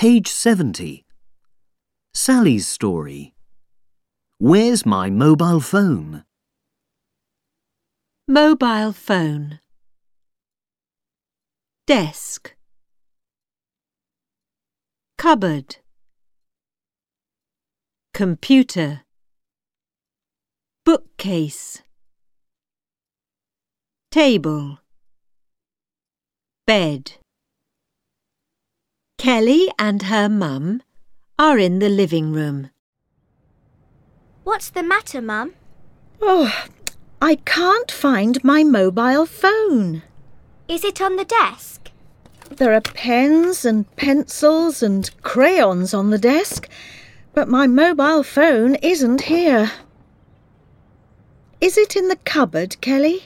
Page 70. Sally's story. Where's my mobile phone? Mobile phone. Desk. Cupboard. Computer. Bookcase. Table. Bed. Kelly and her mum are in the living room. What's the matter, Mum? Oh, I can't find my mobile phone. Is it on the desk? There are pens and pencils and crayons on the desk, but my mobile phone isn't here. Is it in the cupboard, Kelly?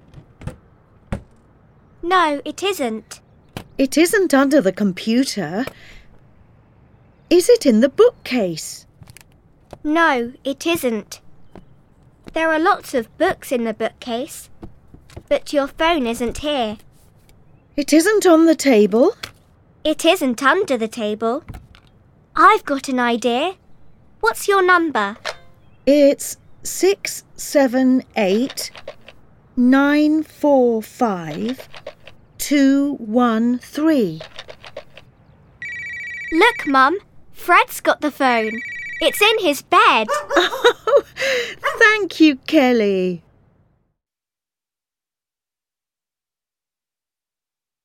No, it isn't. It isn't under the computer. Is it in the bookcase? No, it isn't. There are lots of books in the bookcase, but your phone isn't here. It isn't on the table? It isn't under the table. I've got an idea. What's your number? It's 678 945 213. Look, Mum. Fred's got the phone. It's in his bed. Oh, thank you, Kelly.